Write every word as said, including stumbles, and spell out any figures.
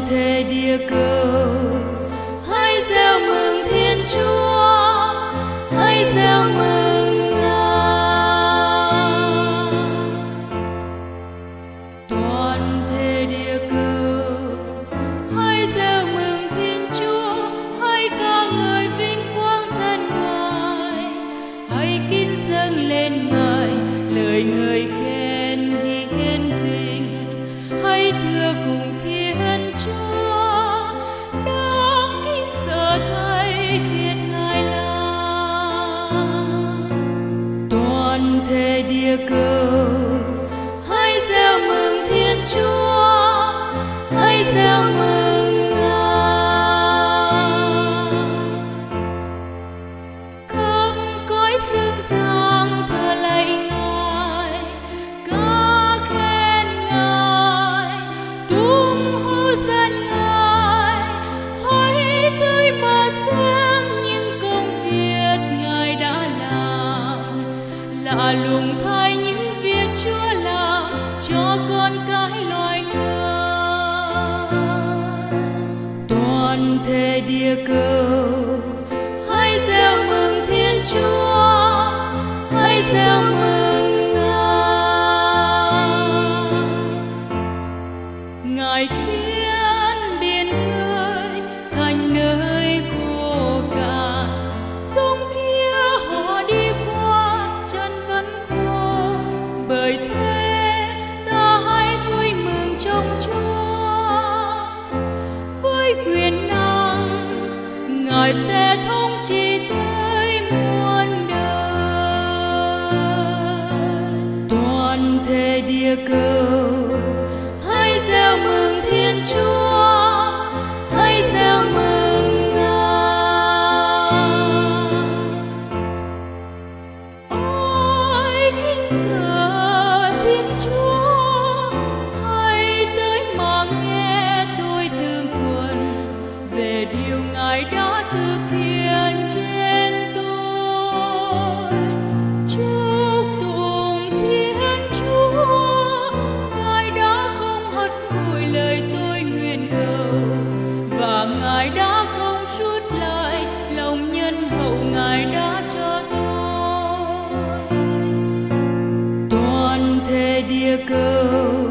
thể địa cầu hãy reo mừng Thiên Chúa, hãy reo mừng Ngài. Toàn thể địa cầu hãy reo mừng Thiên Chúa, hãy ca ngợi vinh quang danh Ngài, hãy kính dâng lên Ngài lời ngợi khen hiển vinh, hãy thưa cùng Thiên Chúa đáng kính sợ thay việc Ngài làm. Toàn thể địa cầu hãy reo mừng Thiên Chúa, hãy reo mừng Ngài. Khắp cõi dương gian thờ lạy Ngài, ca khen Ngài, tung hô danh Ngài, hãy tới mà xem những công việc Ngài đã làm, lạ lùng thay những việc Chúa làm cho con cái loài người. Toàn thể địa cầu hãy reo mừng Thiên Chúa, hãy reo mừng Ngài. Ngài khiến biển khơi thành nơi khô cạn, sông kia họ đi qua chân vẫn khô, bởi thế ta hãy vui mừng trong Chúa. Với quyền năng Ngài sẽ thống trị tới muôn đời. Toàn thể địa cầu hãy reo mừng Thiên Chúa, hãy reo mừng Ngài. Ôi kính sợ Thiên Chúa, hãy tới mà nghe tôi tường thuật về điều Ngài đã thực hiện trên tôi. Chúc tụng Thiên Chúa, Ngài đã không hất hủi lời tôi nguyện cầu, và Ngài đã không rút lại lòng nhân hậu Ngài đã cho tôi. Toàn thể địa cầu